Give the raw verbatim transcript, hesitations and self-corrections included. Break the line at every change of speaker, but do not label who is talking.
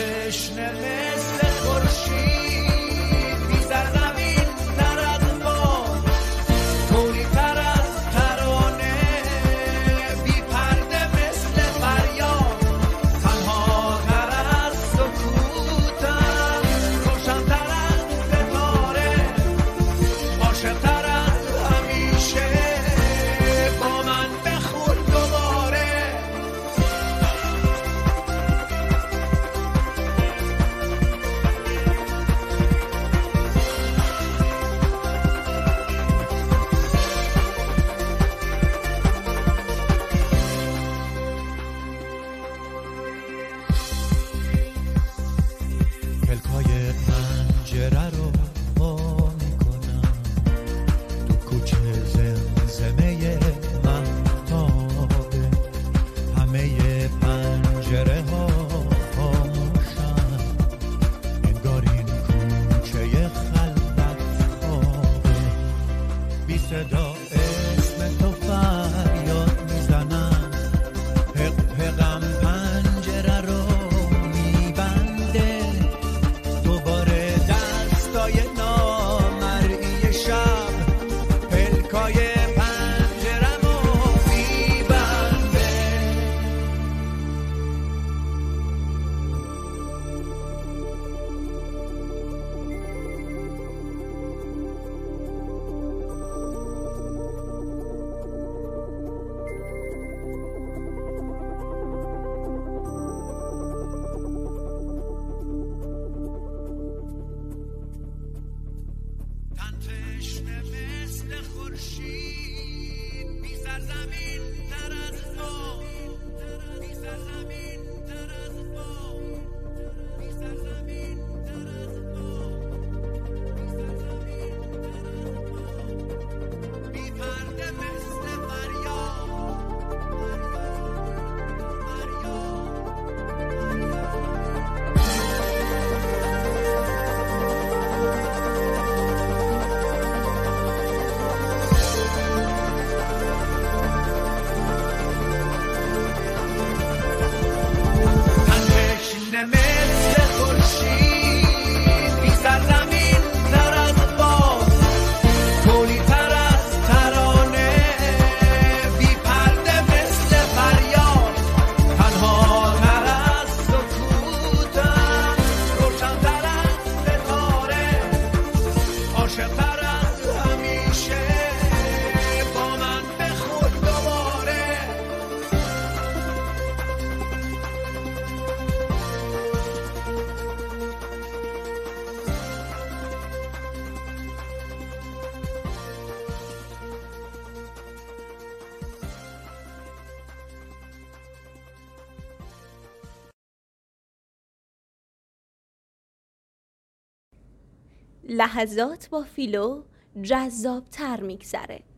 تشنه مثل خورشید بی سرزمین تر از باد، توری تر از ترانه، بی پرده مثل فریاد، تنها تر از سکوتم، روشن تر از ستاره، عاشق تر از همیشه، با من بخون دوباره. پلکای پنجره رو وا میکنم، تو کوچه زمزمه مهتابه، همه پنجره ها خاموشن، انگار این کوچه خلوت خوابه، بی صدا اسم تو فریاد میزنم، حق حقم پنجره رو میبنده، دوباره دستای نامرئی شب پلکای پنجرمو میبنده. تن تشنه مثل خورشید بی سرزمین تر از باد، بی سرزمین تر از باد، بی سرزمین تر از باد، بی سرزمین تر از باد، بی پرده مثل فریاد، تن تشنه مثل خورشید بی سرزمین تر از باد، توری تر از ترانه، بی پرده مثل فریاد، تنها تر از سکوتم، روشن تر از ستاره، عاشق تر از همیشه، با من بخون دوباره.
لحظات با فیلو جذاب‌تر میگذره.